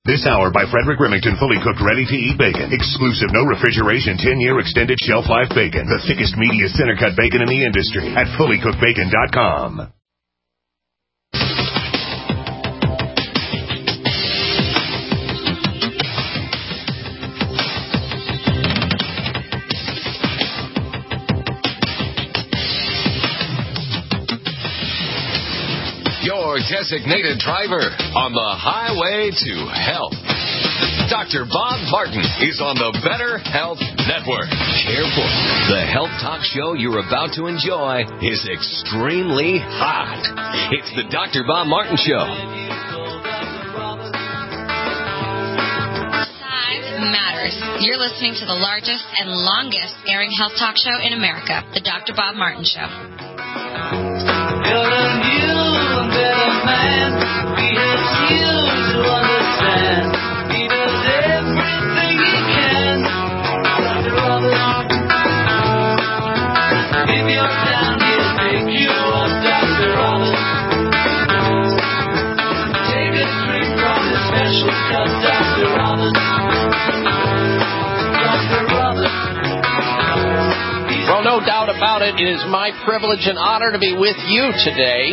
This hour by Frederick Remington, fully cooked, ready-to-eat bacon. Exclusive, no refrigeration, 10-year extended shelf life bacon. The thickest, meatiest center-cut bacon in the industry at fullycookedbacon.com. Your designated driver on the highway to health. Dr. Bob Martin is on the Better Health Network. Careful. The health talk show you're about to enjoy is extremely hot. It's the Dr. Bob Martin Show. Size matters. You're listening to the largest and longest airing health talk show in America, the Dr. Bob Martin Show. Well, no doubt about it, it is my privilege and honor to be with you today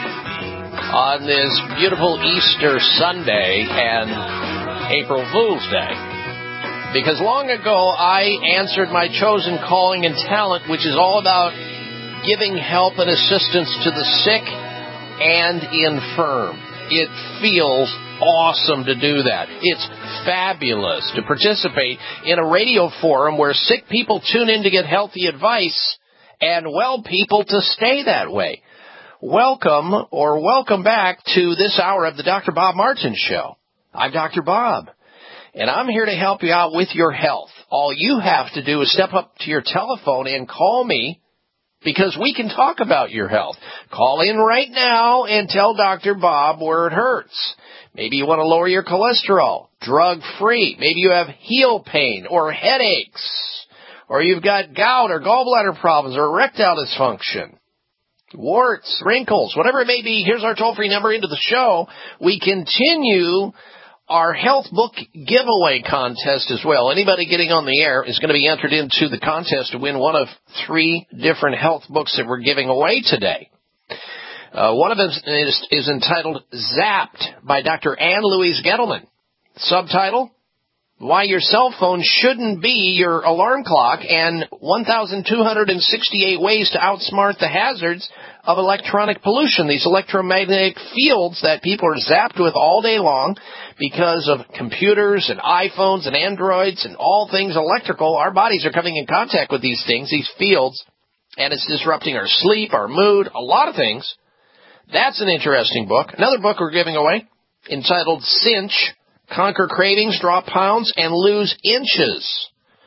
on this beautiful Easter Sunday and April Fool's Day. Because long ago, I answered my chosen calling and talent, which is all about giving help and assistance to the sick and infirm. It feels awesome to do that. It's fabulous to participate in a radio forum where sick people tune in to get healthy advice and well people to stay that way. Welcome back to this hour of the Dr. Bob Martin Show. I'm Dr. Bob, and I'm here to help you out with your health. All you have to do is step up to your telephone and call me, because we can talk about your health. Call in right now and tell Dr. Bob where it hurts. Maybe you want to lower your cholesterol, drug-free. Maybe you have heel pain or headaches, or you've got gout or gallbladder problems or erectile dysfunction, warts, wrinkles, whatever it may be. Here's our toll-free number into the show. We continue our health book giveaway contest as well. Anybody getting on the air is going to be entered into the contest to win one of 3 different health books that we're giving away today. One of them is entitled Zapped by Dr. Ann Louise Gettleman. Subtitle, Why Your Cell Phone Shouldn't Be Your Alarm Clock, and 1,268 Ways to Outsmart the Hazards of Electronic Pollution. These electromagnetic fields that people are zapped with all day long because of computers and iPhones and Androids and all things electrical. Our bodies are coming in contact with these things, these fields, and it's disrupting our sleep, our mood, a lot of things. That's an interesting book. Another book we're giving away entitled Cinch, Conquer Cravings, Drop Pounds, and Lose Inches.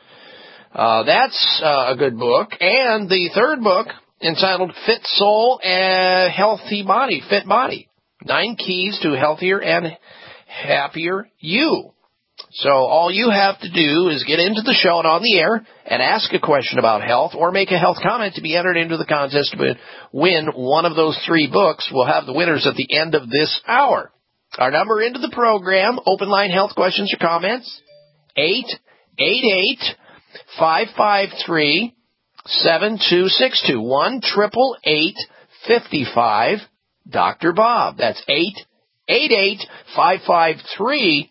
That's a good book. And the third book entitled Fit Soul and Healthy Body, Fit Body. 9 Keys to Healthier and Happier You. So all you have to do is get into the show and on the air and ask a question about health or make a health comment to be entered into the contest to win one of those 3 books. We'll have the winners at the end of this hour. Our number into the program, open line health questions or comments, 888-553-7262, 1-888-55 Dr. Bob. That's 888-553-7262.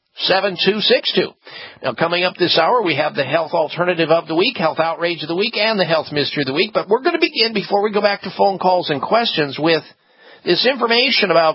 Now, coming up this hour, we have the health alternative of the week, health outrage of the week, and the health mystery of the week. But we're going to begin, before we go back to phone calls and questions, with this information about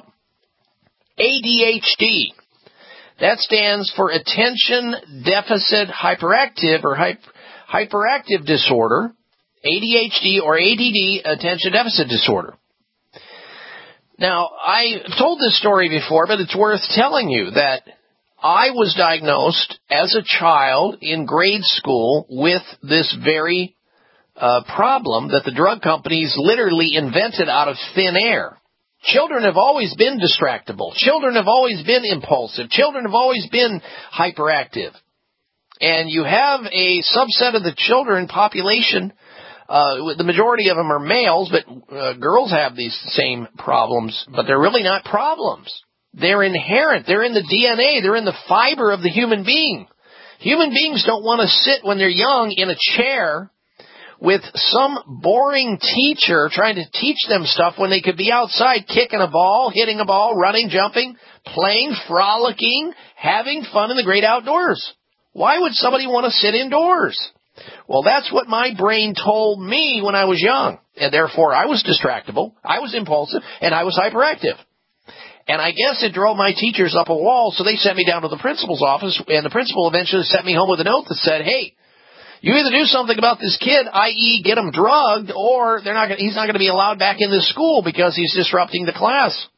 ADHD. That stands for Attention Deficit Hyperactive or Hyperactive Disorder, ADHD or ADD, Attention Deficit Disorder. Now, I've told this story before, but it's worth telling you that I was diagnosed as a child in grade school with this very problem that the drug companies literally invented out of thin air. Children have always been distractible. Children have always been impulsive. Children have always been hyperactive. And you have a subset of the children population, the majority of them are males, but girls have these same problems, but they're really not problems. They're inherent. They're in the DNA. They're in the fiber of the human being. Human beings don't want to sit when they're young in a chair with some boring teacher trying to teach them stuff when they could be outside kicking a ball, hitting a ball, running, jumping, playing, frolicking, having fun in the great outdoors. Why would somebody want to sit indoors? Well, that's what my brain told me when I was young, and therefore I was distractible, I was impulsive, and I was hyperactive. And I guess it drove my teachers up a wall, so they sent me down to the principal's office, and the principal eventually sent me home with a note that said, hey, you either do something about this kid, i.e. get him drugged, or he's not going to be allowed back in this school because he's disrupting the class.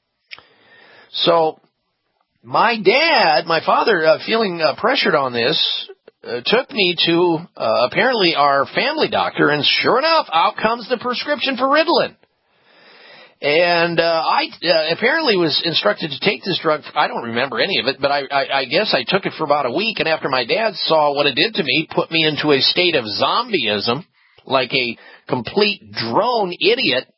So my father, feeling pressured on this, took me to apparently our family doctor, and sure enough, out comes the prescription for Ritalin. And I apparently was instructed to take this drug. I don't remember any of it, but I guess I took it for about a week, and after my dad saw what it did to me, put me into a state of zombieism, like a complete drone idiot,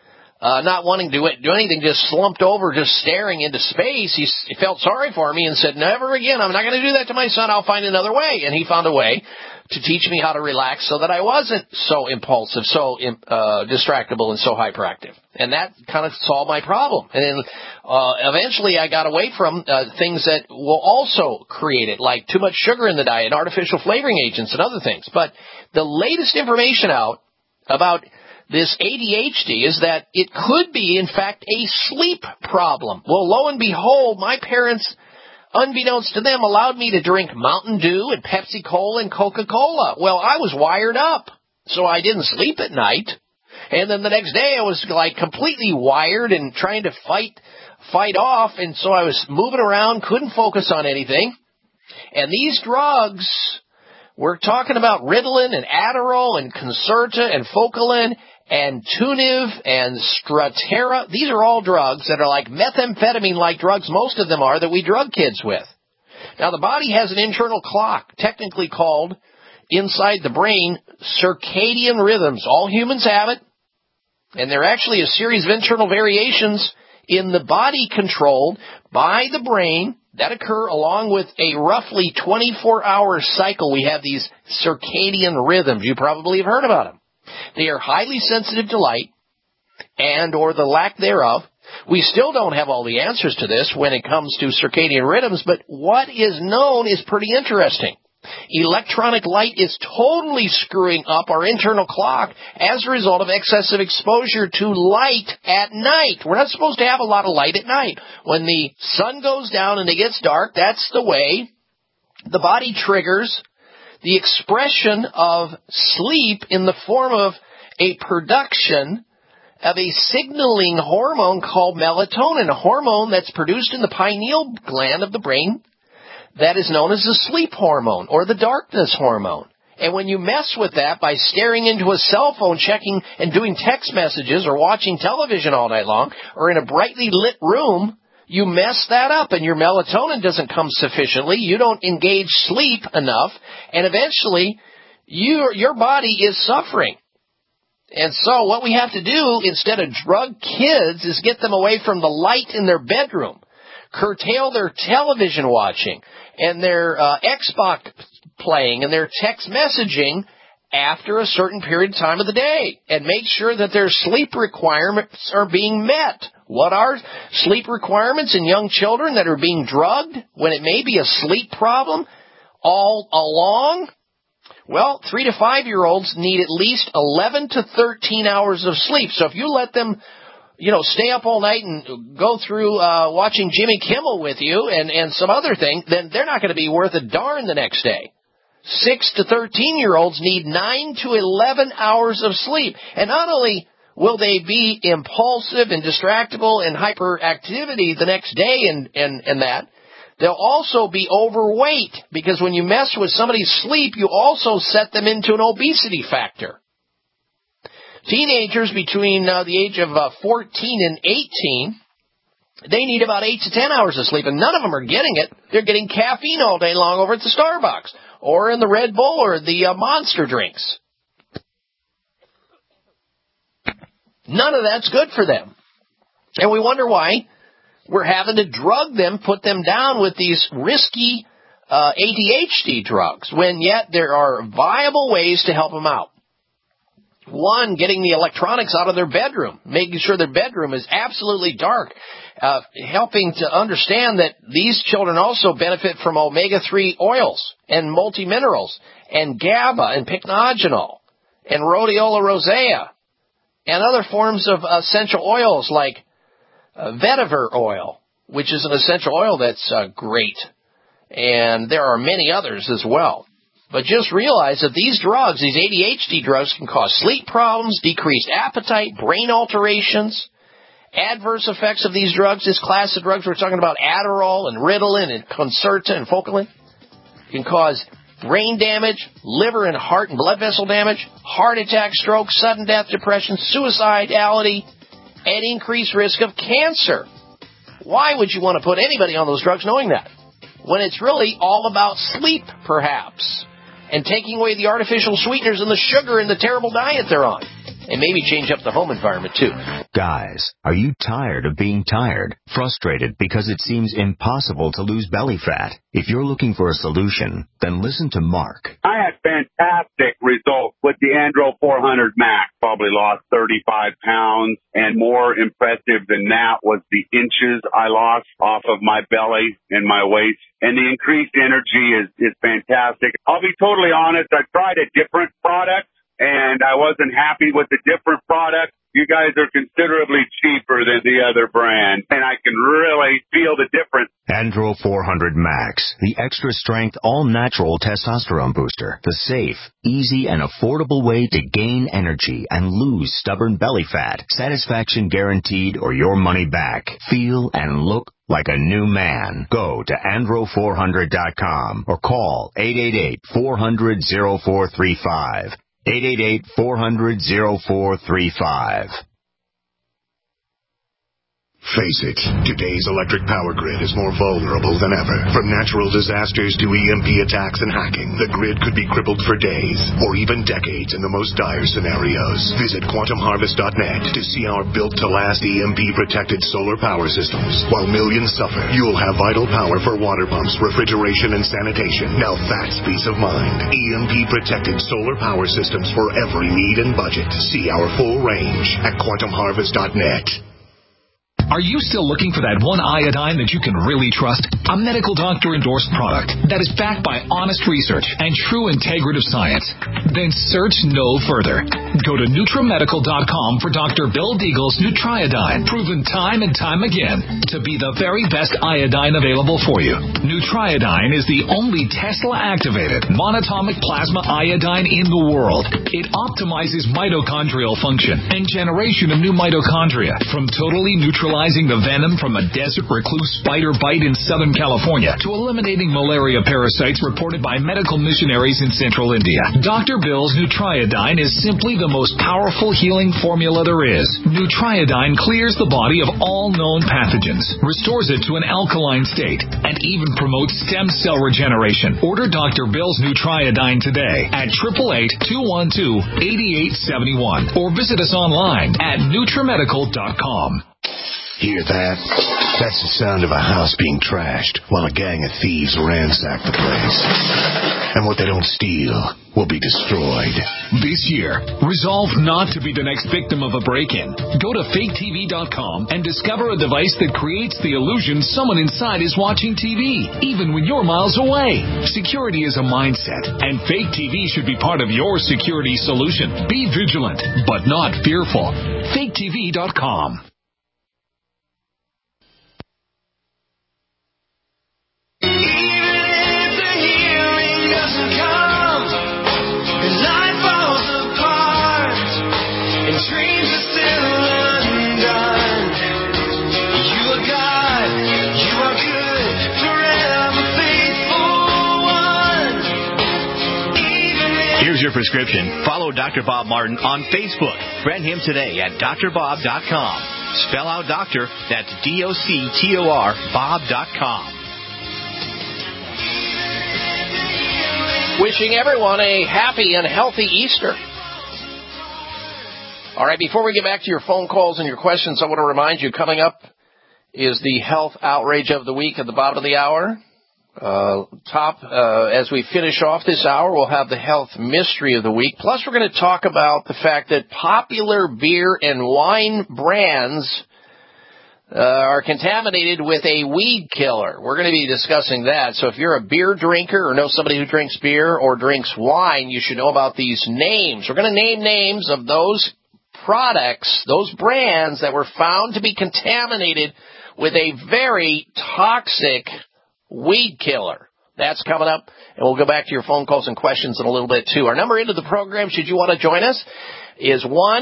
not wanting to do anything, just slumped over, just staring into space. He felt sorry for me and said, never again, I'm not going to do that to my son, I'll find another way. And he found a way to teach me how to relax so that I wasn't so impulsive, so distractible, and so hyperactive. And that kind of solved my problem. And then eventually I got away from things that will also create it, like too much sugar in the diet, artificial flavoring agents, and other things. But the latest information out about this ADHD is that it could be, in fact, a sleep problem. Well, lo and behold, my parents, unbeknownst to them, allowed me to drink Mountain Dew and Pepsi-Cola and Coca-Cola. Well, I was wired up, so I didn't sleep at night. And then the next day I was like completely wired and trying to fight off, and so I was moving around, couldn't focus on anything. And these drugs, we're talking about Ritalin and Adderall and Concerta and Focalin and Tuniv and Strattera. These are all drugs that are like methamphetamine-like drugs, most of them are, that we drug kids with. Now, the body has an internal clock, technically called, inside the brain, circadian rhythms. All humans have it, and they're actually a series of internal variations in the body controlled by the brain that occur along with a roughly 24-hour cycle. We have these circadian rhythms. You probably have heard about them. They are highly sensitive to light and or the lack thereof. We still don't have all the answers to this when it comes to circadian rhythms, but what is known is pretty interesting. Electronic light is totally screwing up our internal clock as a result of excessive exposure to light at night. We're not supposed to have a lot of light at night. When the sun goes down and it gets dark, that's the way the body triggers the expression of sleep in the form of a production of a signaling hormone called melatonin, a hormone that's produced in the pineal gland of the brain that is known as the sleep hormone or the darkness hormone. And when you mess with that by staring into a cell phone, checking and doing text messages or watching television all night long or in a brightly lit room, you mess that up and your melatonin doesn't come sufficiently. You don't engage sleep enough, and eventually your body is suffering. And so what we have to do instead of drug kids is get them away from the light in their bedroom, curtail their television watching and their Xbox playing and their text messaging after a certain period of time of the day, and make sure that their sleep requirements are being met. What are sleep requirements in young children that are being drugged when it may be a sleep problem all along? Well, 3 to 5-year-olds need at least 11 to 13 hours of sleep. So if you let them, stay up all night and go through watching Jimmy Kimmel with you and some other thing, then they're not going to be worth a darn the next day. 6 to 13-year-olds need 9 to 11 hours of sleep. And not only will they be impulsive and distractible and hyperactivity the next day and that, they'll also be overweight, because when you mess with somebody's sleep, you also set them into an obesity factor. Teenagers between the age of 14 and 18, they need about 8 to 10 hours of sleep, and none of them are getting it. They're getting caffeine all day long over at the Starbucks or in the Red Bull or the Monster drinks. None of that's good for them. And we wonder why we're having to drug them, put them down with these risky ADHD drugs, when yet there are viable ways to help them out. One, getting the electronics out of their bedroom, making sure their bedroom is absolutely dark, helping to understand that these children also benefit from omega-3 oils and multiminerals and GABA and pycnogenol and rhodiola rosea and other forms of essential oils like vetiver oil, which is an essential oil that's great. And there are many others as well. But just realize that these drugs, these ADHD drugs, can cause sleep problems, decreased appetite, brain alterations. Adverse effects of these drugs, this class of drugs, we're talking about Adderall and Ritalin and Concerta and Focalin, can cause brain damage, liver and heart and blood vessel damage, heart attack, stroke, sudden death, depression, suicidality, and increased risk of cancer. Why would you want to put anybody on those drugs knowing that? When it's really all about sleep, perhaps, and taking away the artificial sweeteners and the sugar and the terrible diet they're on. And maybe change up the home environment, too. Guys, are you tired of being tired? Frustrated because it seems impossible to lose belly fat? If you're looking for a solution, then listen to Mark. I had fantastic results with the Andro 400 Max. Probably lost 35 pounds, and more impressive than that was the inches I lost off of my belly and my waist. And the increased energy is fantastic. I'll be totally honest, I tried a different product, and I wasn't happy with the different product. You guys are considerably cheaper than the other brand, and I can really feel the difference. Andro 400 Max, the extra strength, all-natural testosterone booster. The safe, easy, and affordable way to gain energy and lose stubborn belly fat. Satisfaction guaranteed or your money back. Feel and look like a new man. Go to andro400.com or call 888-400-0435. 888-400-0435. Face it, today's electric power grid is more vulnerable than ever. From natural disasters to EMP attacks and hacking, the grid could be crippled for days or even decades in the most dire scenarios. Visit quantumharvest.net to see our built-to-last EMP-protected solar power systems. While millions suffer, you'll have vital power for water pumps, refrigeration, and sanitation. Now that's peace of mind. EMP-protected solar power systems for every need and budget. See our full range at quantumharvest.net. Are you still looking for that one iodine that you can really trust? A medical doctor-endorsed product that is backed by honest research and true integrative science? Then search no further. Go to NutriMedical.com for Dr. Bill Deagle's Nutriodine, proven time and time again to be the very best iodine available for you. Nutriodine is the only Tesla-activated monatomic plasma iodine in the world. It optimizes mitochondrial function and generation of new mitochondria from totally neutralizing the venom from a desert recluse spider bite in Southern California to eliminating malaria parasites reported by medical missionaries in central India. Dr. Bill's Nutriodine is simply the most powerful healing formula there is. Nutriodine clears the body of all known pathogens, restores it to an alkaline state, and even promotes stem cell regeneration. Order Dr. Bill's Nutriodine today at 888-212-8871 or visit us online at NutriMedical.com. Hear that? That's the sound of a house being trashed while a gang of thieves ransack the place. And what they don't steal will be destroyed. This year, resolve not to be the next victim of a break-in. Go to faketv.com and discover a device that creates the illusion someone inside is watching TV, even when you're miles away. Security is a mindset, and Fake TV should be part of your security solution. Be vigilant, but not fearful. faketv.com. Here's your prescription. Follow Dr. Bob Martin on Facebook. Friend him today at drbob.com. Spell out doctor, that's D-O-C-T-O-R, bob.com. Wishing everyone a happy and healthy Easter. All right, before we get back to your phone calls and your questions, I want to remind you, coming up is the health outrage of the week at the bottom of the hour. As we finish off this hour, we'll have the health mystery of the week. Plus, we're going to talk about the fact that popular beer and wine brands are contaminated with a weed killer. We're going to be discussing that. So if you're a beer drinker or know somebody who drinks beer or drinks wine, you should know about these names. We're going to name names of those products, those brands that were found to be contaminated with a very toxic weed killer. That's coming up, and we'll go back to your phone calls and questions in a little bit, too. Our number into the program, should you want to join us, is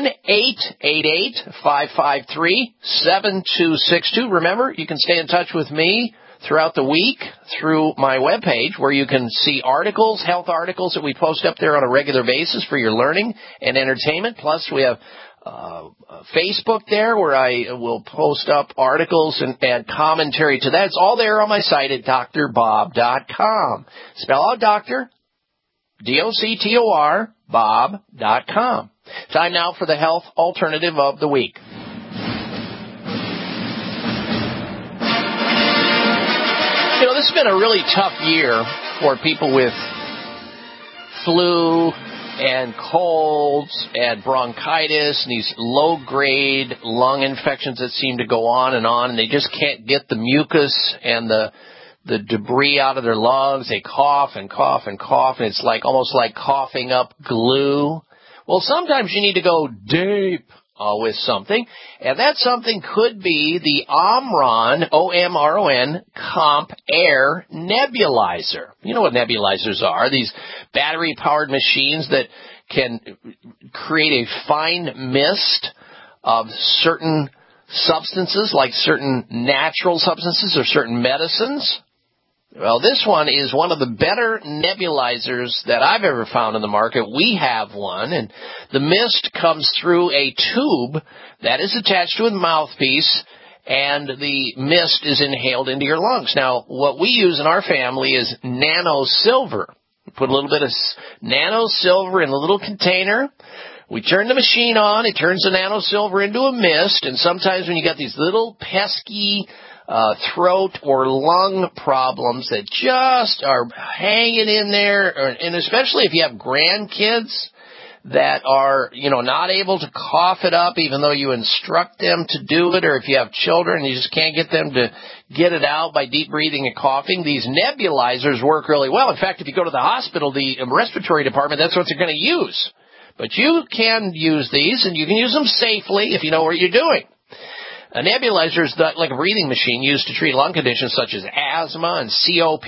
1-888-553-7262. Remember, you can stay in touch with me throughout the week through my webpage, where you can see articles, health articles that we post up there on a regular basis for your learning and entertainment. Plus, we have Facebook there, where I will post up articles and add commentary to that. It's all there on my site at drbob.com. Spell out doctor, D-O-C-T-O-R, bob.com. Time now for the health alternative of the week. You know, this has been a really tough year for people with flu and colds and bronchitis and these low-grade lung infections that seem to go on, and they just can't get the mucus and the debris out of their lungs. They cough and cough and cough, and it's like almost like coughing up glue. Well, sometimes you need to go deep with something, and that something could be the Omron, O-M-R-O-N, Comp Air Nebulizer. You know what nebulizers are, these battery-powered machines that can create a fine mist of certain substances, like certain natural substances or certain medicines. Well, this one is one of the better nebulizers that I've ever found in the market. We have one, and the mist comes through a tube that is attached to a mouthpiece, and the mist is inhaled into your lungs. Now, what we use in our family is nano silver. We put a little bit of nano silver in a little container. We turn the machine on. It turns the nano silver into a mist, and sometimes when you got these little pesky throat or lung problems that just are hanging in there, and especially if you have grandkids that are, not able to cough it up even though you instruct them to do it, or if you have children and you just can't get them to get it out by deep breathing and coughing, these nebulizers work really well. In fact, if you go to the hospital, the respiratory department, that's what they're going to use. But you can use these, and you can use them safely if you know what you're doing. A nebulizer is like a breathing machine used to treat lung conditions such as asthma and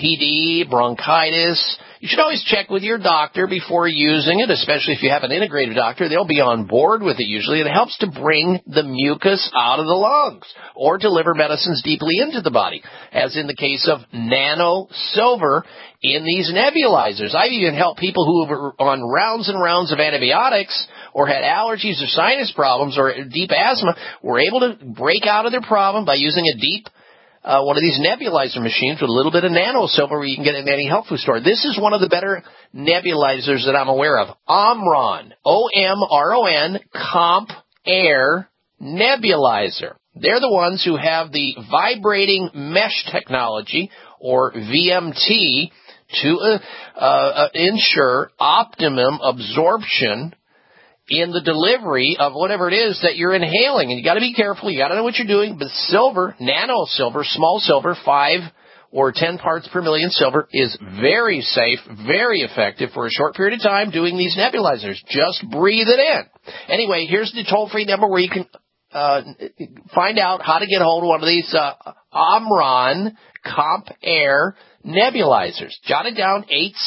COPD, bronchitis. You should always check with your doctor before using it, especially if you have an integrative doctor. They'll be on board with it usually. It helps to bring the mucus out of the lungs or deliver medicines deeply into the body, as in the case of nano silver in these nebulizers. I've even helped people who were on rounds and rounds of antibiotics or had allergies or sinus problems or deep asthma, were able to break out of their problem by using a deep one of these nebulizer machines with a little bit of nano silver where you can get it in any health food store. This is one of the better nebulizers that I'm aware of. Omron, O-M-R-O-N, Comp Air Nebulizer. They're the ones who have the vibrating mesh technology, or VMT, to ensure optimum absorption in the delivery of whatever it is that you're inhaling. And you got to be careful. You got to know what you're doing. But silver, nano silver, small silver, 5 or 10 parts per million silver is very safe, very effective for a short period of time doing these nebulizers. Just breathe it in. Anyway, here's the toll-free number where you can find out how to get a hold of one of these Omron Comp Air nebulizers. Jot it down,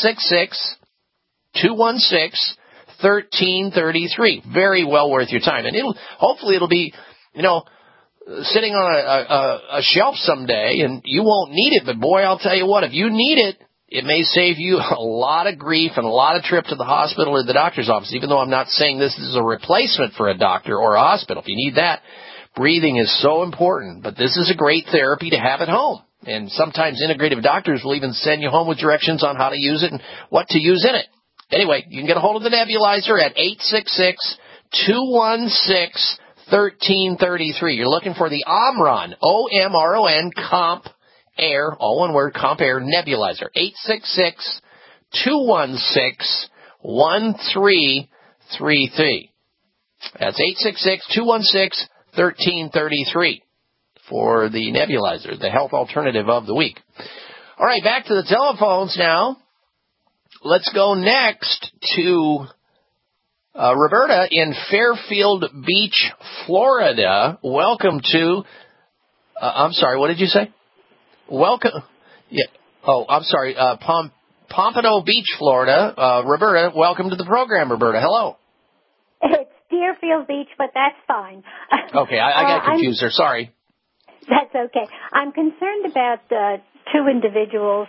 866-216-1333. Very well worth your time. And hopefully it'll be, sitting on a shelf someday, and you won't need it. But boy, I'll tell you what, if you need it, it may save you a lot of grief and a lot of trip to the hospital or the doctor's office, even though I'm not saying this is a replacement for a doctor or a hospital. If you need that, breathing is so important. But this is a great therapy to have at home. And sometimes integrative doctors will even send you home with directions on how to use it and what to use in it. Anyway, you can get a hold of the nebulizer at 1333. You're looking for the Omron, O-M-R-O-N, Comp Air, all one word, Comp Air Nebulizer. 866-216-1333. That's 866-216-1333 for the nebulizer, the health alternative of the week. All right, back to the telephones now. Let's go next to Roberta in Fairfield Beach, Florida. Welcome to, I'm sorry, what did you say? Welcome. Yeah. Oh, I'm sorry, Pompano Beach, Florida. Roberta, welcome to the program, Roberta. Hello. It's Deerfield Beach, but that's fine. Okay, I got confused there. Sorry. That's okay. I'm concerned about two individuals,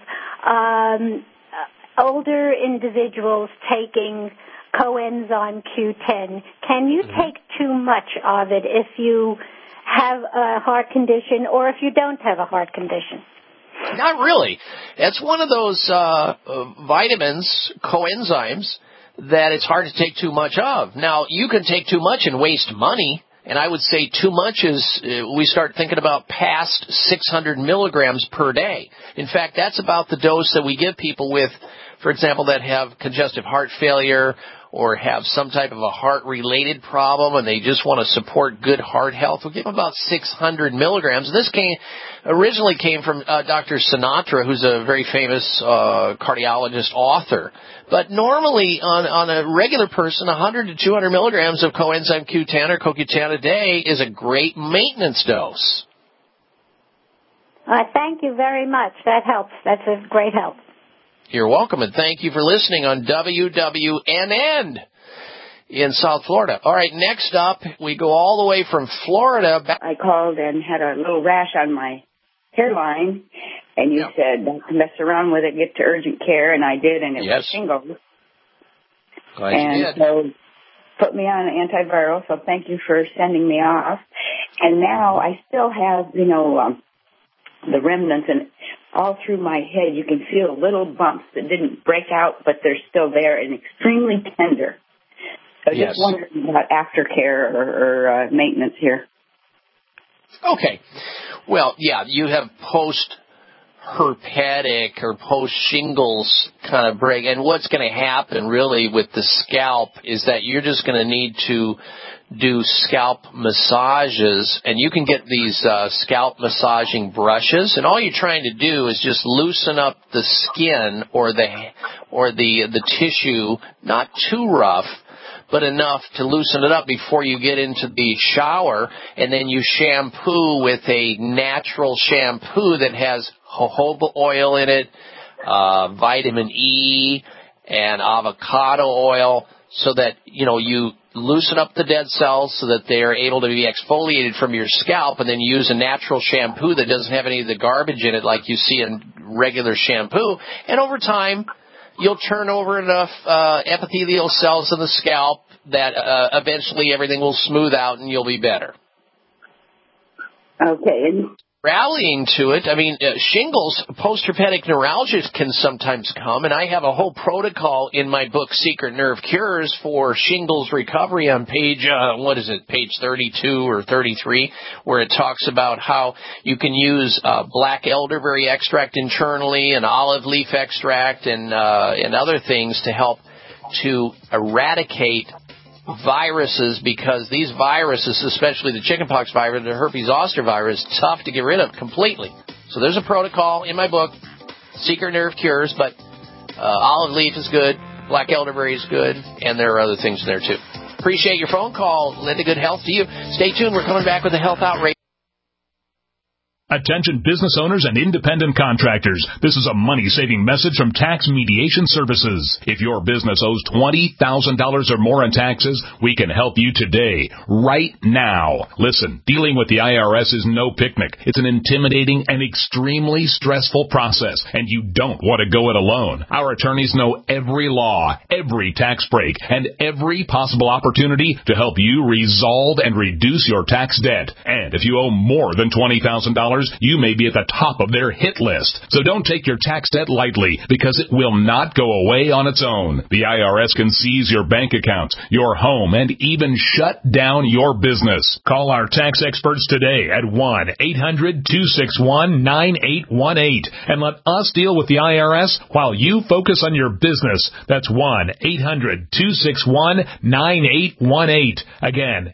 older individuals taking coenzyme Q10. Can you take too much of it if you have a heart condition or if you don't have a heart condition? Not really. It's one of those vitamins, coenzymes, that it's hard to take too much of. Now, you can take too much and waste money, and I would say too much is we start thinking about past 600 milligrams per day. In fact, that's about the dose that we give people with, for example, that have congestive heart failure or have some type of a heart-related problem and they just want to support good heart health. We'll give them about 600 milligrams. And this originally came from Dr. Sinatra, who's a very famous cardiologist author. But normally, on a regular person, 100 to 200 milligrams of coenzyme Q10 or CoQ10 a day is a great maintenance dose. Thank you very much. That helps. That's a great help. You're welcome, and thank you for listening on WWNN in South Florida. All right, next up, we go all the way from Florida. I called and had a little rash on my hairline, and you said, don't mess around with it, get to urgent care, and I did, and it was shingles. Glad you did. So put me on an antiviral, so thank you for sending me off. And now I still have, the remnants, and all through my head you can feel little bumps that didn't break out, but they're still there and extremely tender. So just wondering about aftercare or maintenance here. Okay. Well, yeah, you have post-herpetic or post-shingles kind of break, and what's going to happen really with the scalp is that you're just going to need to do scalp massages, and you can get these scalp massaging brushes, and all you're trying to do is just loosen up the skin or the tissue, not too rough, but enough to loosen it up before you get into the shower, and then you shampoo with a natural shampoo that has jojoba oil in it, vitamin E, and avocado oil, so that, you loosen up the dead cells so that they are able to be exfoliated from your scalp, and then use a natural shampoo that doesn't have any of the garbage in it like you see in regular shampoo. And over time, you'll turn over enough epithelial cells in the scalp that eventually everything will smooth out and you'll be better. Okay. Rallying to it, shingles, post-herpetic neuralgia can sometimes come, and I have a whole protocol in my book, Secret Nerve Cures, for shingles recovery on page 32 or 33, where it talks about how you can use black elderberry extract internally and olive leaf extract and other things to help to eradicate viruses, because these viruses, especially the chickenpox virus, the herpes zoster virus, is tough to get rid of completely. So there's a protocol in my book, Secret Nerve Cures, but olive leaf is good, black elderberry is good, and there are other things there too. Appreciate your phone call. Linda, good health to you. Stay tuned. We're coming back with a health outrage. Attention business owners and independent contractors. This is a money-saving message from Tax Mediation Services. If your business owes $20,000 or more in taxes, we can help you today, right now. Listen, dealing with the IRS is no picnic. It's an intimidating and extremely stressful process, and you don't want to go it alone. Our attorneys know every law, every tax break, and every possible opportunity to help you resolve and reduce your tax debt. And if you owe more than $20,000, customers, you may be at the top of their hit list. So don't take your tax debt lightly, because it will not go away on its own. The IRS can seize your bank account, your home, and even shut down your business. Call our tax experts today at 1-800-261-9818 and let us deal with the IRS while you focus on your business. That's 1-800-261-9818. Again,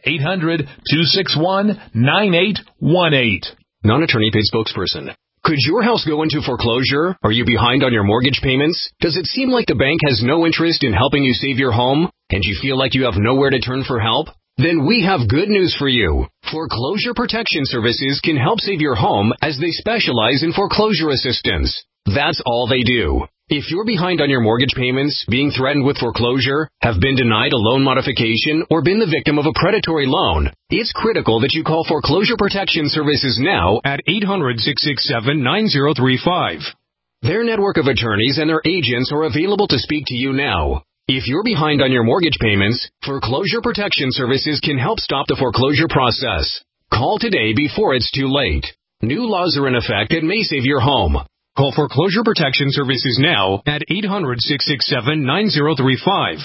800-261-9818. Non-attorney paid spokesperson. Could your house go into foreclosure? Are you behind on your mortgage payments? Does it seem like the bank has no interest in helping you save your home? And you feel like you have nowhere to turn for help? Then we have good news for you. Foreclosure Protection Services can help save your home as they specialize in foreclosure assistance. That's all they do. If you're behind on your mortgage payments, being threatened with foreclosure, have been denied a loan modification, or been the victim of a predatory loan, it's critical that you call Foreclosure Protection Services now at 800-667-9035. Their network of attorneys and their agents are available to speak to you now. If you're behind on your mortgage payments, Foreclosure Protection Services can help stop the foreclosure process. Call today before it's too late. New laws are in effect that may save your home. Call Foreclosure Protection Services now at 800-667-9035.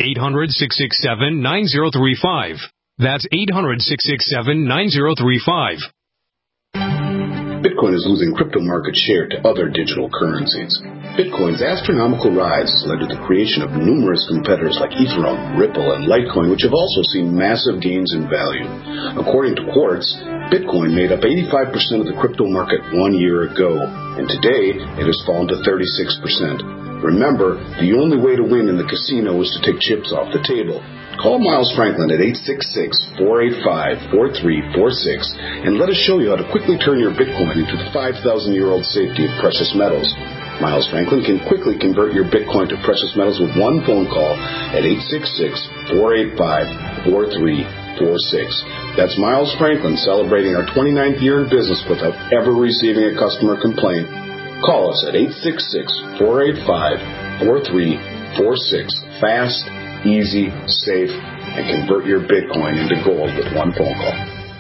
800-667-9035. That's 800-667-9035. Bitcoin is losing crypto market share to other digital currencies. Bitcoin's astronomical rise has led to the creation of numerous competitors like Ethereum, Ripple, and Litecoin, which have also seen massive gains in value. According to Quartz, Bitcoin made up 85% of the crypto market 1 year ago, and today it has fallen to 36%. Remember, the only way to win in the casino is to take chips off the table. Call Miles Franklin at 866-485-4346 and let us show you how to quickly turn your Bitcoin into the 5,000-year-old safety of precious metals. Miles Franklin can quickly convert your Bitcoin to precious metals with one phone call at 866-485-4346. That's Miles Franklin celebrating our 29th year in business without ever receiving a customer complaint. Call us at 866-485-4346. Fast, easy, safe, and convert your Bitcoin into gold with one phone call.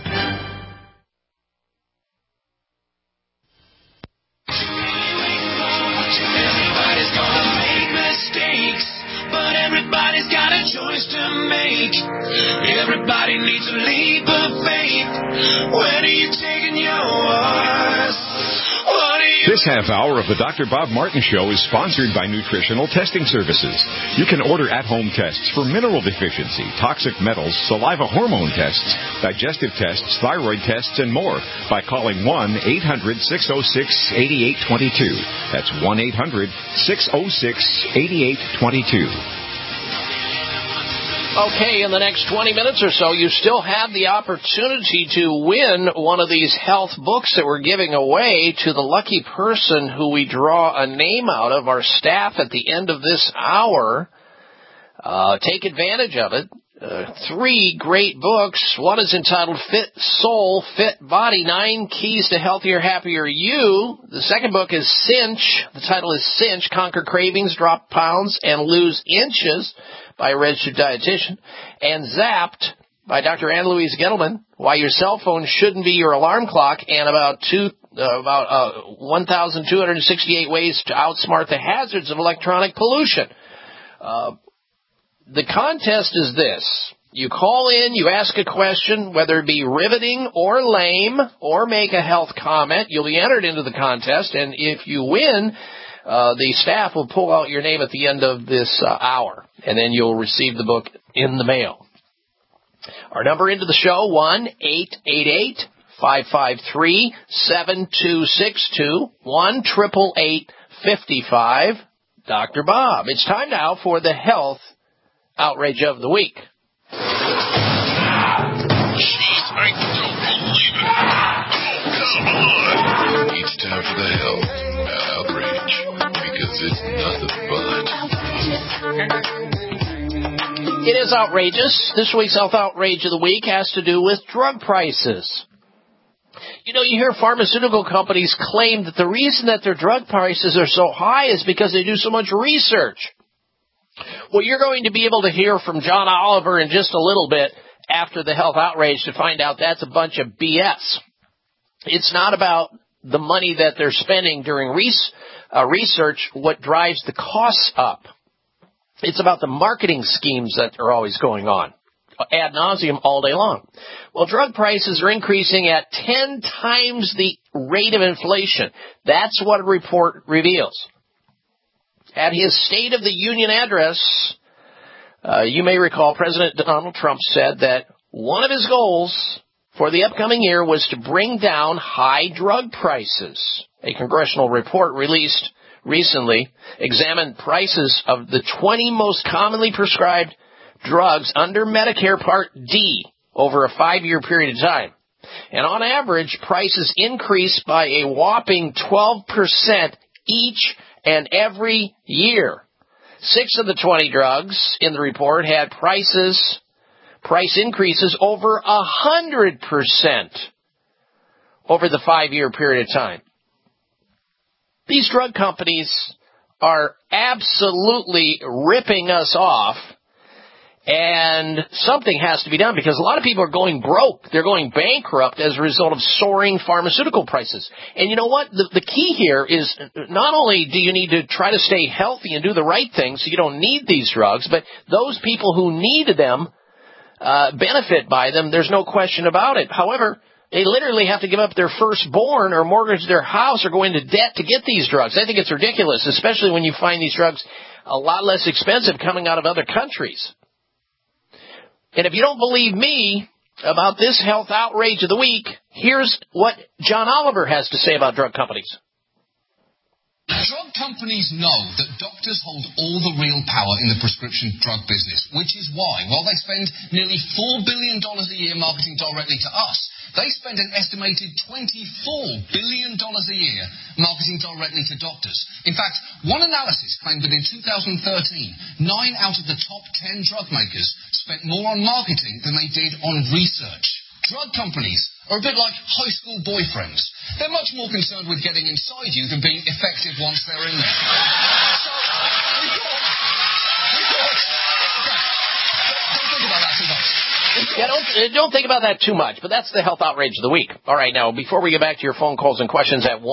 Everybody's gonna make mistakes, but everybody's got a choice to make. Everybody needs a leap of faith. When are you taking yours? This half hour of the Dr. Bob Martin Show is sponsored by Nutritional Testing Services. You can order at-home tests for mineral deficiency, toxic metals, saliva hormone tests, digestive tests, thyroid tests, and more by calling 1-800-606-8822. That's 1-800-606-8822. Okay, in the next 20 minutes or so, you still have the opportunity to win one of these health books that we're giving away to the lucky person who we draw a name out of our staff at the end of this hour. Take advantage of it. 3 great books. One is entitled Fit Soul, Fit Body, 9 Keys to Healthier, Happier You. The second book is Cinch. The title is Cinch, Conquer Cravings, Drop Pounds, and Lose Inches, by a registered dietitian. And Zapped by Dr. Ann Louise Gettleman, Why Your Cell Phone Shouldn't Be Your Alarm Clock, and about 1,268 Ways to Outsmart the Hazards of Electronic Pollution. The contest is this. You call in, you ask a question, whether it be riveting or lame, or make a health comment. You'll be entered into the contest, and if you win, the staff will pull out your name at the end of this hour, and then you'll receive the book in the mail. Our number into the show, 1-888-553-7262, 1-888-55, Dr. Bob. It's time now for the Health Outrage of the Week. Jeez, I don't believe it. Oh, come on. It's time for the Health Outrage, because it's nothing but. It is outrageous. This week's Health Outrage of the Week has to do with drug prices. You know, you hear pharmaceutical companies claim that the reason that their drug prices are so high is because they do so much research. Well, you're going to be able to hear from John Oliver in just a little bit after the Health Outrage to find out that's a bunch of BS. It's not about the money that they're spending during research, what drives the costs up. It's about the marketing schemes that are always going on, ad nauseum all day long. Well, drug prices are increasing at 10 times the rate of inflation. That's what a report reveals. At his State of the Union address, you may recall President Donald Trump said that one of his goals for the upcoming year was to bring down high drug prices. A congressional report released recently examined prices of the 20 most commonly prescribed drugs under Medicare Part D over a 5-year period of time. And on average, prices increased by a whopping 12% each and every year. 6 of the 20 drugs in the report had price increases over 100% over the 5-year period of time. These drug companies are absolutely ripping us off, and something has to be done because a lot of people are going broke. They're going bankrupt as a result of soaring pharmaceutical prices. And you know what? The key here is not only do you need to try to stay healthy and do the right thing so you don't need these drugs, but those people who need them benefit by them. There's no question about it. However, they literally have to give up their firstborn or mortgage their house or go into debt to get these drugs. I think it's ridiculous, especially when you find these drugs a lot less expensive coming out of other countries. And if you don't believe me about this health outrage of the week, here's what John Oliver has to say about drug companies. Drug companies know that doctors hold all the real power in the prescription drug business, which is why, while they spend nearly $4 billion a year marketing directly to us, they spend an estimated $24 billion a year marketing directly to doctors. In fact, one analysis claimed that in 2013, 9 out of the top 10 drug makers spent more on marketing than they did on research. Drug companies are a bit like high school boyfriends. They're much more concerned with getting inside you than being effective once they're in there. So, don't think about that too much. Yeah, don't think about that too much, but that's the health outrage of the week. All right, now, before we get back to your phone calls and questions at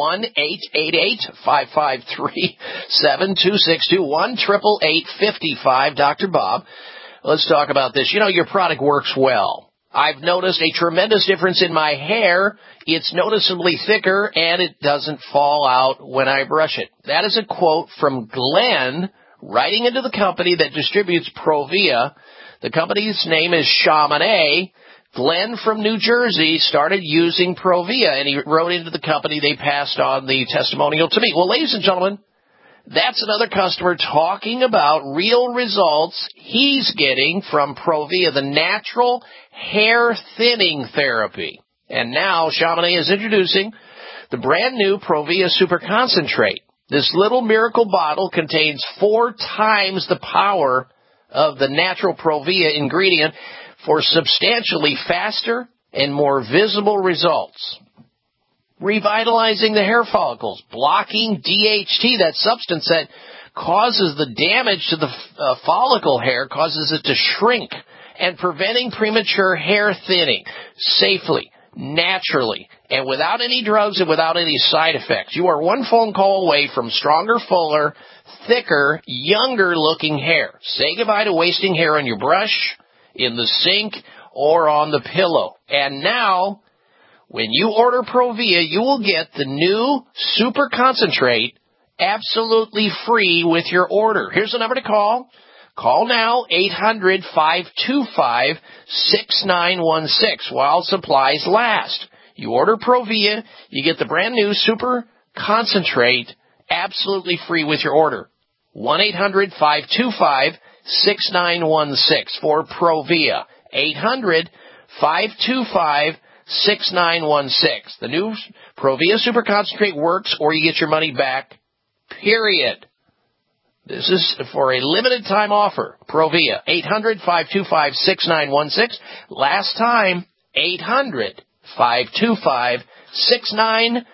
1-888-553-7262, 1-888-55 Dr. Bob, let's talk about this. You know, your product works well. I've noticed a tremendous difference in my hair. It's noticeably thicker, and it doesn't fall out when I brush it. That is a quote from Glenn, writing into the company that distributes Provia. The company's name is Chamonix. Glenn from New Jersey started using Provia, and he wrote into the company. They passed on the testimonial to me. Well, ladies and gentlemen, that's another customer talking about real results he's getting from Provia, the natural hair thinning therapy. And now Chamonix is introducing the brand new Provia Super Concentrate. This little miracle bottle contains 4 times the power of the natural Provia ingredient for substantially faster and more visible results. Revitalizing the hair follicles, blocking DHT, that substance that causes the damage to the follicle hair, causes it to shrink, and preventing premature hair thinning safely, naturally, and without any drugs and without any side effects. You are one phone call away from stronger, fuller, thicker, younger-looking hair. Say goodbye to wasting hair on your brush, in the sink, or on the pillow. And now, when you order Provia, you will get the new Super Concentrate absolutely free with your order. Here's the number to call. Call now, 800-525-6916 while supplies last. You order Provia, you get the brand new Super Concentrate absolutely free with your order. 1-800-525-6916 for Provia. 800-525-6916. The new Provia Super Concentrate works or you get your money back, period. This is for a limited time offer. Provia, 800-525-6916. Last time, 800-525-6916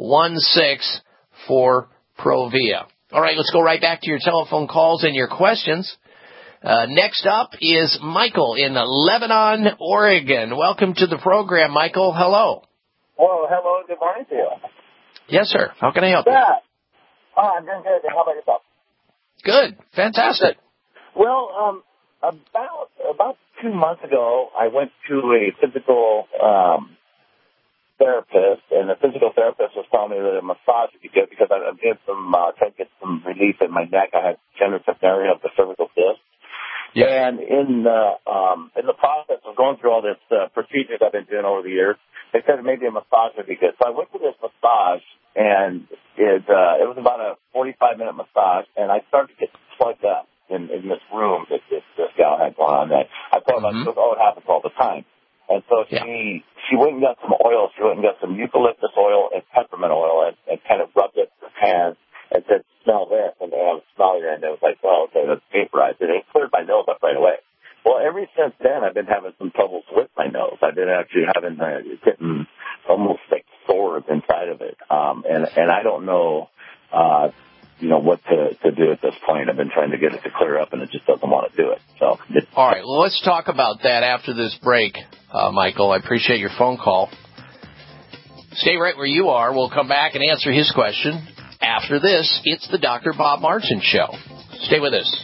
for Provia. All right, let's go right back to your telephone calls and your questions. Next up is Michael in Lebanon, Oregon. Welcome to the program, Michael. Hello. Well, hello, good morning to you. Yes, sir. How can I help you? Yeah. Oh, I'm doing good. How about yourself? Good. Fantastic. Well, about 2 months ago, I went to a physical therapist, and the physical therapist was telling me that a massage would be good because I'm getting trying to get some relief in my neck. I had degenerative area of the cervical disc. Yeah. And in the process of going through all this procedures I've been doing over the years, they said maybe a massage would be good. So I went to this massage, and it was about a 45-minute massage, and I started to get plugged up in this room that this gal had going on. That I thought about, it happens all the time. And so she went and got some oil. She went and got some eucalyptus oil and peppermint oil and kind of rubbed it in her hands and said, smell this. And I was smelling it, and it was like, well, okay, that's vaporized. And it cleared my nose up right away. Well, ever since then, I've been having some troubles with my nose. I've been actually getting almost like sores inside of it. And I don't know, what to do at this point. I've been trying to get it to clear up, and it just doesn't want to do it. So. All right. Well, let's talk about that after this break, Michael. I appreciate your phone call. Stay right where you are. We'll come back and answer his question. After this, it's the Dr. Bob Martin Show. Stay with us.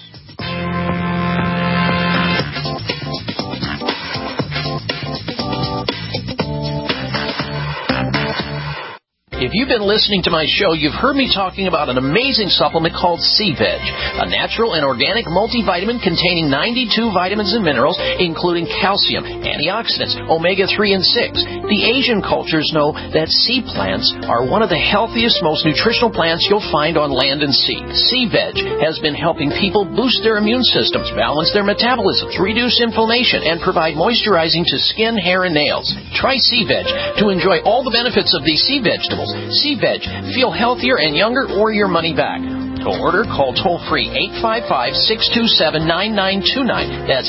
If you've been listening to my show, you've heard me talking about an amazing supplement called C-Veg, a natural and organic multivitamin containing 92 vitamins and minerals, including calcium, antioxidants, omega-3 and 6. The Asian cultures know that sea plants are one of the healthiest, most nutritional plants you'll find on land and sea. C-Veg has been helping people boost their immune systems, balance their metabolisms, reduce inflammation, and provide moisturizing to skin, hair, and nails. Try C-Veg to enjoy all the benefits of these sea vegetables. C-Veg. Feel healthier and younger or your money back. To order, call toll-free 855-627-9929. That's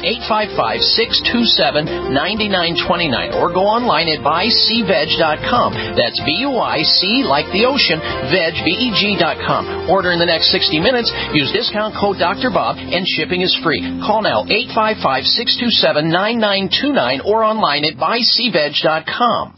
855-627-9929. Or go online at buycveg.com. That's B-U-I-C, like the ocean, veg, V-E-G.com. Order in the next 60 minutes. Use discount code Dr. Bob, and shipping is free. Call now 855-627-9929 or online at buycveg.com.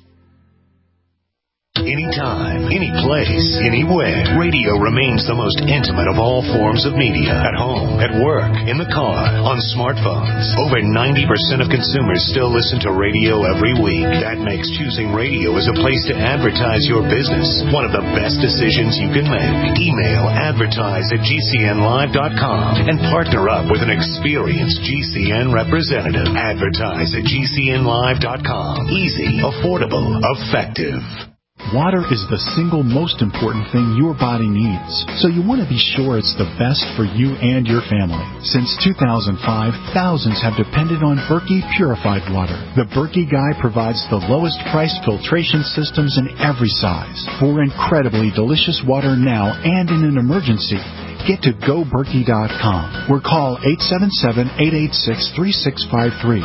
Anytime, any place, anywhere, radio remains the most intimate of all forms of media. At home, at work, in the car, on smartphones. Over 90% of consumers still listen to radio every week. That makes choosing radio as a place to advertise your business one of the best decisions you can make. Email advertise@gcnlive.com and partner up with an experienced GCN representative. Advertise@gcnlive.com. Easy, affordable, effective. Water is the single most important thing your body needs, so you want to be sure it's the best for you and your family. Since 2005, thousands have depended on Berkey purified water. The Berkey Guy provides the lowest price filtration systems in every size. For incredibly delicious water now and in an emergency, get to GoBerkey.com or call 877-886-3653.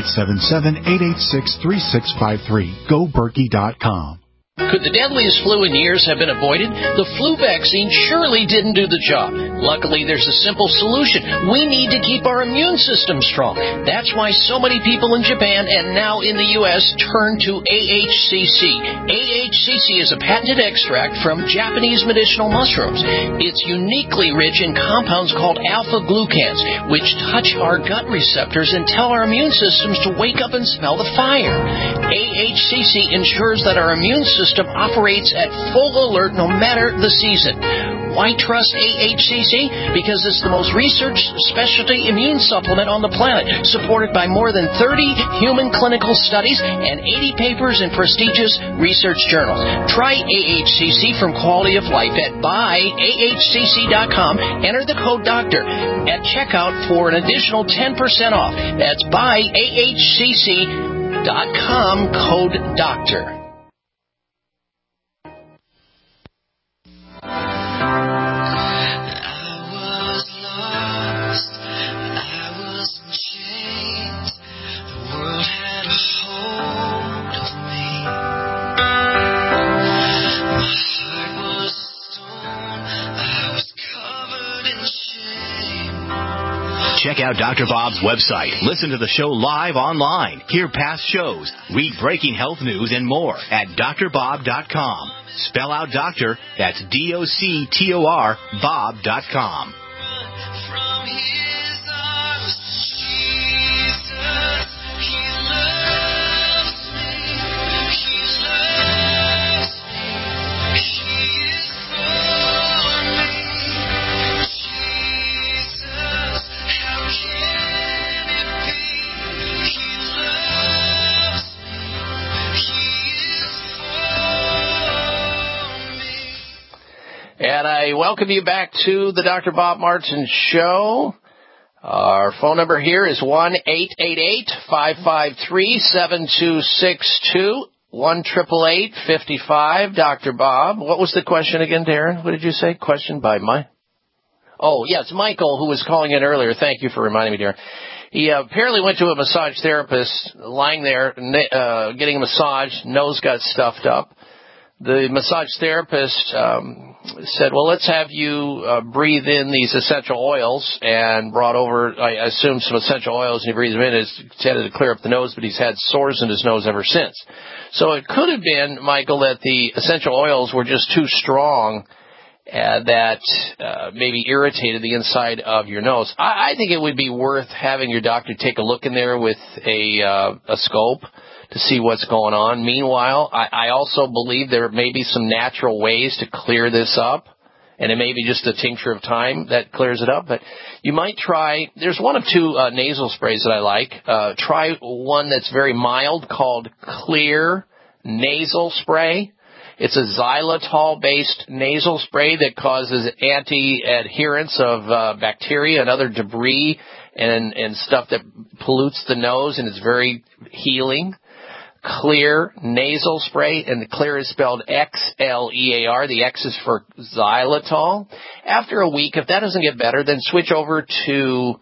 877-886-3653. GoBerkey.com. Could the deadliest flu in years have been avoided? The flu vaccine surely didn't do the job. Luckily, there's a simple solution. We need to keep our immune system strong. That's why so many people in Japan and now in the U.S. turn to AHCC. AHCC is a patented extract from Japanese medicinal mushrooms. It's uniquely rich in compounds called alpha-glucans, which touch our gut receptors and tell our immune systems to wake up and smell the fire. AHCC ensures that our immune system operates at full alert no matter the season. Why trust AHCC? Because it's the most researched specialty immune supplement on the planet, supported by more than 30 human clinical studies and 80 papers in prestigious research journals. Try AHCC from Quality of Life at buyahcc.com. Enter the code DOCTOR at checkout for an additional 10% off. That's buyahcc.com, code DOCTOR. Check out Dr. Bob's website. Listen to the show live online. Hear past shows. Read breaking health news and more at drbob.com. Spell out doctor. That's DOCTOR Bob.com. And I welcome you back to the Dr. Bob Martin Show. Our phone number here is 1-888-553-7262, 1-888-55, Dr. Bob. What was the question again, Darren? What did you say? Question by Mike? Oh, yes, Michael, who was calling in earlier. Thank you for reminding me, Darren. He apparently went to a massage therapist, lying there, getting a massage, nose got stuffed up. The massage therapist said, well, let's have you breathe in these essential oils, and brought over, I assume, some essential oils, and he breathed them in. It's intended to clear up the nose, but he's had sores in his nose ever since. So it could have been, Michael, that the essential oils were just too strong, that maybe irritated the inside of your nose. I think it would be worth having your doctor take a look in there with a scope to see what's going on. Meanwhile, I also believe there may be some natural ways to clear this up, and it may be just a tincture of time that clears it up. But you might try, there's one of two nasal sprays that I like. Try one that's very mild called Clear Nasal Spray. It's a xylitol-based nasal spray that causes anti-adherence of bacteria and other debris and stuff that pollutes the nose, and it's very healing. Clear Nasal Spray, and the Clear is spelled X-L-E-A-R. The X is for xylitol. After a week, if that doesn't get better, then switch over to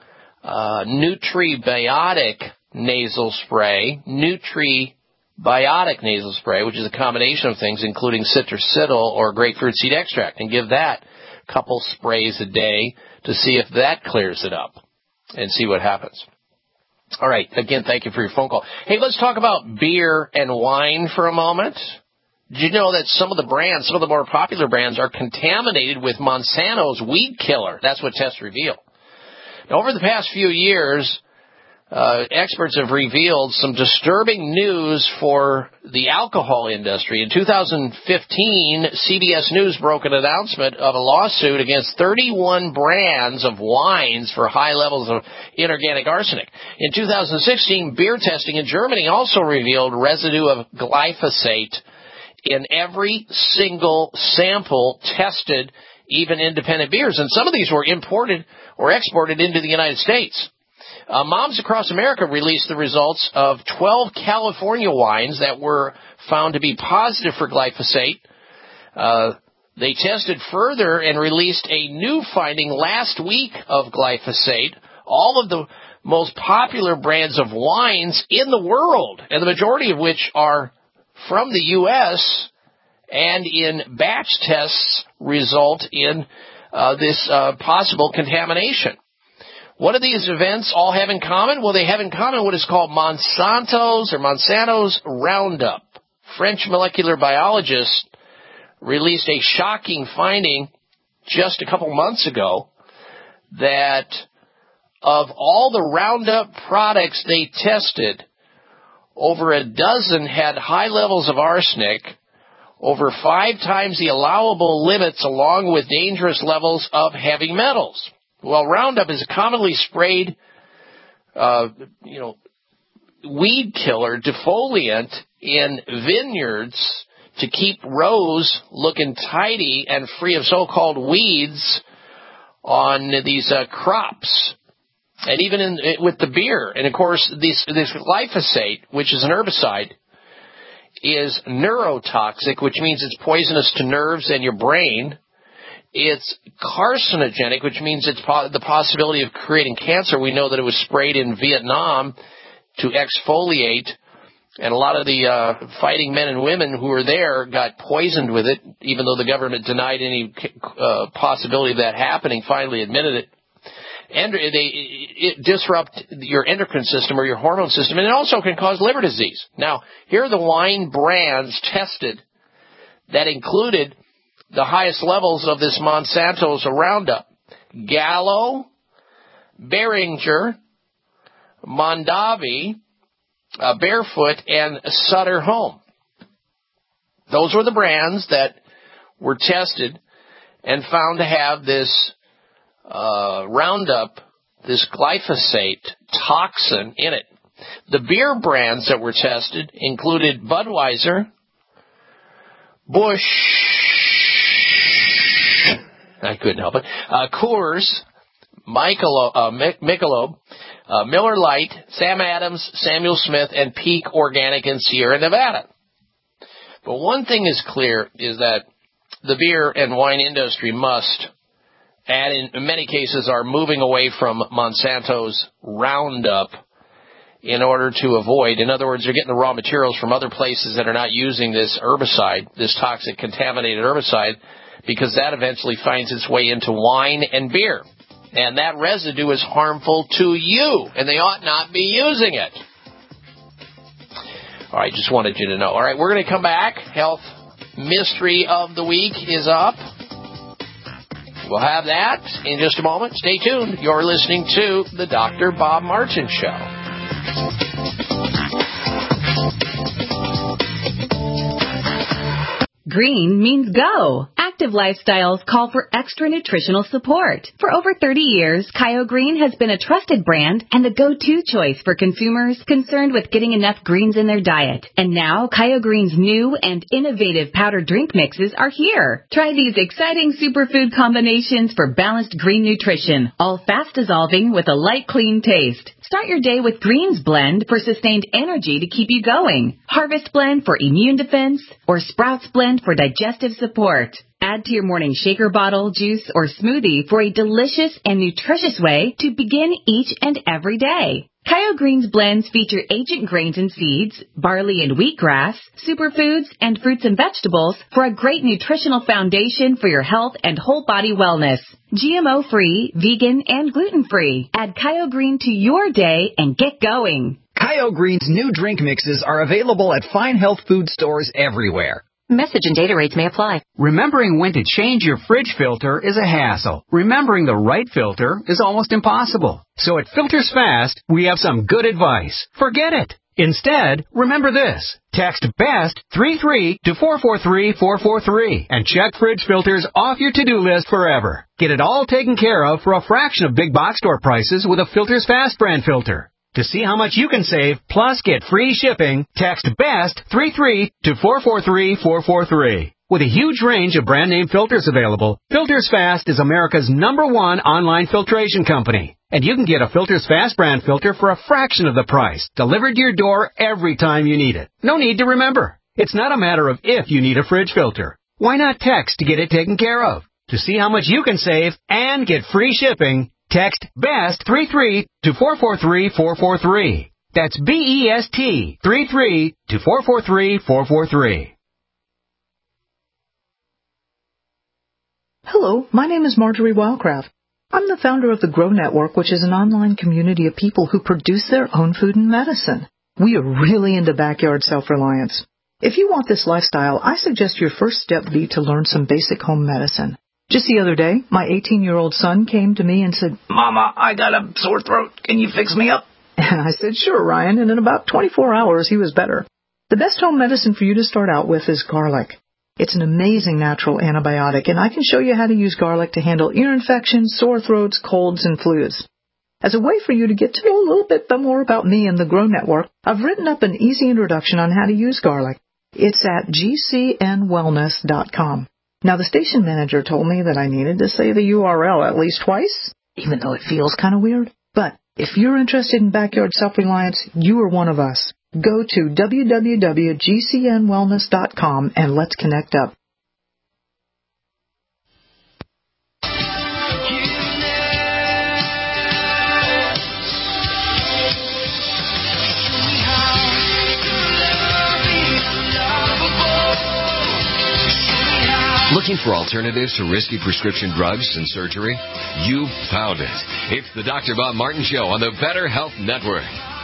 Nutribiotic Nasal Spray. Nutribiotic Nasal Spray, which is a combination of things, including citrusitol or grapefruit seed extract, and give that a couple sprays a day to see if that clears it up and see what happens. All right. Again, thank you for your phone call. Hey, let's talk about beer and wine for a moment. Did you know that some of the brands, some of the more popular brands, are contaminated with Monsanto's weed killer? That's what tests reveal. Now, over the past few years, experts have revealed some disturbing news for the alcohol industry. In 2015, CBS News broke an announcement of a lawsuit against 31 brands of wines for high levels of inorganic arsenic. In 2016, beer testing in Germany also revealed residue of glyphosate in every single sample tested, even independent beers. And some of these were imported or exported into the United States. Moms Across America released the results of 12 California wines that were found to be positive for glyphosate. They tested further and released a new finding last week of glyphosate. All of the most popular brands of wines in the world, and the majority of which are from the U.S., and in batch tests result in this possible contamination. What do these events all have in common? Well, they have in common what is called Monsanto's Roundup. French molecular biologists released a shocking finding just a couple months ago that of all the Roundup products they tested, over a dozen had high levels of arsenic, over 5 times the allowable limits, along with dangerous levels of heavy metals. Well, Roundup is a commonly sprayed, weed killer, defoliant in vineyards to keep rows looking tidy and free of so-called weeds on these crops. And even with the beer. And, of course, this glyphosate, which is an herbicide, is neurotoxic, which means it's poisonous to nerves and your brain. It's carcinogenic, which means it's the possibility of creating cancer. We know that it was sprayed in Vietnam to exfoliate, and a lot of the fighting men and women who were there got poisoned with it, even though the government denied any possibility of that happening, finally admitted it. it disrupt your endocrine system or your hormone system, and it also can cause liver disease. Now, here are the wine brands tested that included the highest levels of this Monsanto's Roundup: Gallo, Beringer, Mondavi, Barefoot, and Sutter Home. Those were the brands that were tested and found to have this Roundup, this glyphosate toxin in it. The beer brands that were tested included Budweiser, Busch, I couldn't help it, Coors, Michelob, Miller Lite, Sam Adams, Samuel Smith, and Peak Organic in Sierra Nevada. But one thing is clear is that the beer and wine industry must, and in many cases are moving away from Monsanto's Roundup in order to avoid, in other words, they're getting the raw materials from other places that are not using this herbicide, this toxic contaminated herbicide, because that eventually finds its way into wine and beer. And that residue is harmful to you, and they ought not be using it. All right, just wanted you to know. All right, we're going to come back. Health Mystery of the Week is up. We'll have that in just a moment. Stay tuned. You're listening to the Dr. Bob Martin Show. Green means go. Active lifestyles call for extra nutritional support. For over 30 years, Kyo Green has been a trusted brand and the go-to choice for consumers concerned with getting enough greens in their diet. And now, Kyo Green's new and innovative powdered drink mixes are here. Try these exciting superfood combinations for balanced green nutrition, all fast-dissolving with a light, clean taste. Start your day with Greens Blend for sustained energy to keep you going, Harvest Blend for immune defense, or Sprouts Blend for digestive support. Add to your morning shaker bottle, juice, or smoothie for a delicious and nutritious way to begin each and every day. Kyo Greens blends feature ancient grains and seeds, barley and wheatgrass, superfoods, and fruits and vegetables for a great nutritional foundation for your health and whole body wellness. GMO-free, vegan, and gluten-free. Add Kyo Green to your day and get going. Kyo Green's new drink mixes are available at fine health food stores everywhere. Message and data rates may apply. Remembering when to change your fridge filter is a hassle. Remembering the right filter is almost impossible. So at Filters Fast, we have some good advice. Forget it. Instead, remember this. Text BEST 33 to 443-443 and check fridge filters off your to-do list forever. Get it all taken care of for a fraction of big box store prices with a Filters Fast brand filter. To see how much you can save, plus get free shipping, text BEST 33 to 443-443. With a huge range of brand name filters available, Filters Fast is America's #1 online filtration company. And you can get a Filters Fast brand filter for a fraction of the price, delivered to your door every time you need it. No need to remember. It's not a matter of if you need a fridge filter. Why not text to get it taken care of? To see how much you can save and get free shipping, text BEST 33 to 443-443. That's BEST 33 to 443-443. Hello, my name is Marjorie Wildcraft. I'm the founder of the Grow Network, which is an online community of people who produce their own food and medicine. We are really into backyard self-reliance. If you want this lifestyle, I suggest your first step be to learn some basic home medicine. Just the other day, my 18-year-old son came to me and said, "Mama, I got a sore throat. Can you fix me up?" And I said, "Sure, Ryan," and in about 24 hours, he was better. The best home medicine for you to start out with is garlic. It's an amazing natural antibiotic, and I can show you how to use garlic to handle ear infections, sore throats, colds, and flus. As a way for you to get to know a little bit more about me and the Grow Network, I've written up an easy introduction on how to use garlic. It's at gcnwellness.com. Now, the station manager told me that I needed to say the URL at least twice, even though it feels kind of weird. But if you're interested in backyard self-reliance, you are one of us. Go to www.gcnwellness.com and let's connect up. Looking Looking for alternatives to risky prescription drugs and surgery? You found it. It's the Dr. Bob Martin Show on the Better Health Network.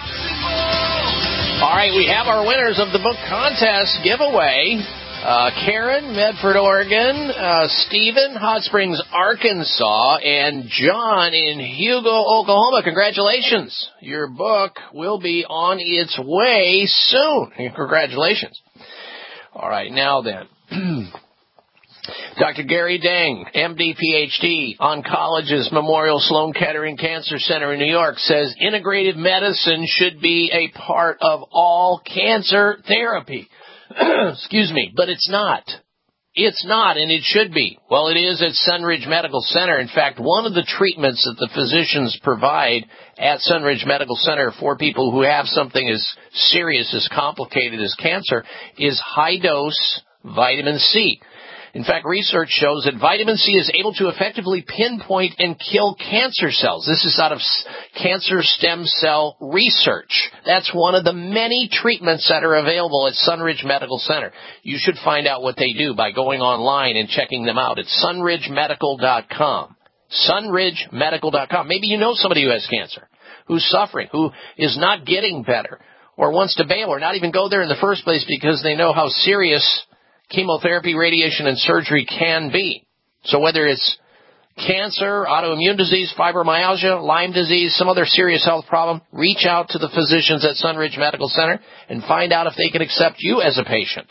All right, we have our winners of the book contest giveaway. Karen, Medford, Oregon, Stephen, Hot Springs, Arkansas, and John in Hugo, Oklahoma. Congratulations. Your book will be on its way soon. Congratulations. All right, now then. Dr. Gary Deng, MD, PhD, oncologist, Memorial Sloan Kettering Cancer Center in New York, says integrative medicine should be a part of all cancer therapy. Excuse me, but it's not. It's not, and it should be. Well, it is at Sunridge Medical Center. In fact, one of the treatments that the physicians provide at Sunridge Medical Center for people who have something as serious, as complicated as cancer is high-dose vitamin C. In fact, research shows that vitamin C is able to effectively pinpoint and kill cancer cells. This is out of cancer stem cell research. That's one of the many treatments that are available at Sunridge Medical Center. You should find out what they do by going online and checking them out at sunridgemedical.com. Sunridgemedical.com. Maybe you know somebody who has cancer, who's suffering, who is not getting better, or wants to bail or not even go there in the first place because they know how serious chemotherapy, radiation, and surgery can be. So whether it's cancer, autoimmune disease, fibromyalgia, Lyme disease, some other serious health problem, reach out to the physicians at Sunridge Medical Center and find out if they can accept you as a patient.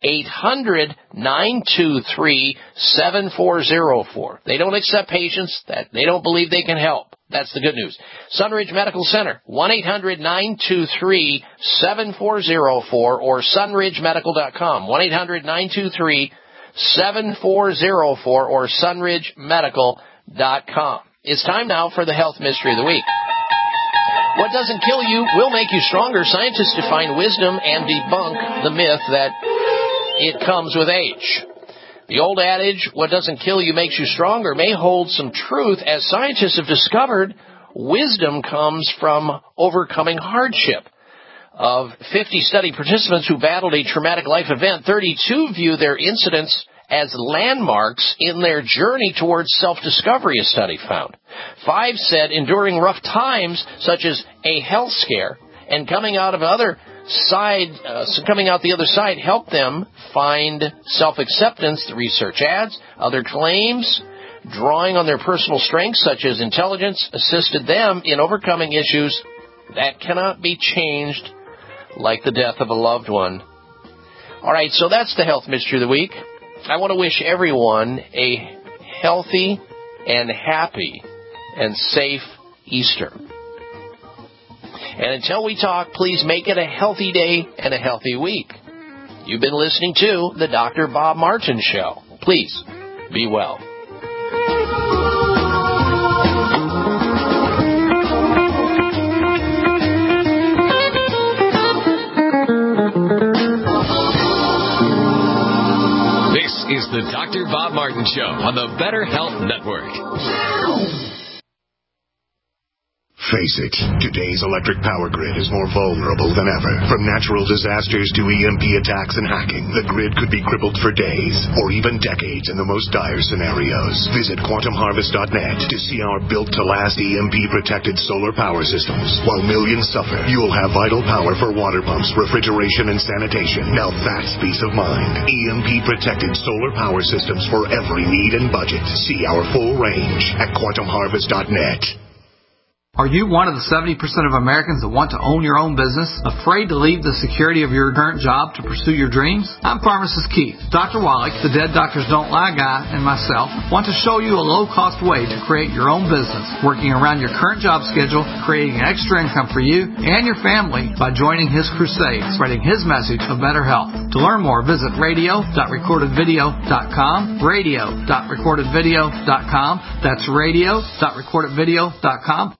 800-923-7404. They don't accept patients that they don't believe they can help. That's the good news. Sunridge Medical Center, 1-800-923-7404 or sunridgemedical.com, 1-800-923-7404 or sunridgemedical.com. It's time now for the health mystery of the week. What doesn't kill you will make you stronger. Scientists define wisdom and debunk the myth that it comes with age. The old adage, what doesn't kill you makes you stronger, may hold some truth. As scientists have discovered, wisdom comes from overcoming hardship. Of 50 study participants who battled a traumatic life event, 32 view their incidents as landmarks in their journey towards self-discovery, a study found. 5 said enduring rough times, such as a health scare, and coming out the other side helped them find self-acceptance, the research adds. Other claims, drawing on their personal strengths such as intelligence, assisted them in overcoming issues that cannot be changed, like the death of a loved one. All right, so that's the health mystery of the week. I want to wish everyone a healthy and happy and safe Easter. And until we talk, please make it a healthy day and a healthy week. You've been listening to the Dr. Bob Martin Show. Please be well. This is the Dr. Bob Martin Show on the Better Health Network. Face it, today's electric power grid is more vulnerable than ever. From natural disasters to EMP attacks and hacking, the grid could be crippled for days or even decades in the most dire scenarios. Visit quantumharvest.net to see our built-to-last EMP-protected solar power systems. While millions suffer, you'll have vital power for water pumps, refrigeration, and sanitation. Now that's peace of mind. EMP-protected solar power systems for every need and budget. See our full range at quantumharvest.net. Are you one of the 70% of Americans that want to own your own business, afraid to leave the security of your current job to pursue your dreams? I'm Pharmacist Keith. Dr. Wallach, the Dead Doctors Don't Lie guy, and myself want to show you a low-cost way to create your own business, working around your current job schedule, creating extra income for you and your family by joining his crusade, spreading his message of better health. To learn more, visit radio.recordedvideo.com, radio.recordedvideo.com. That's radio.recordedvideo.com.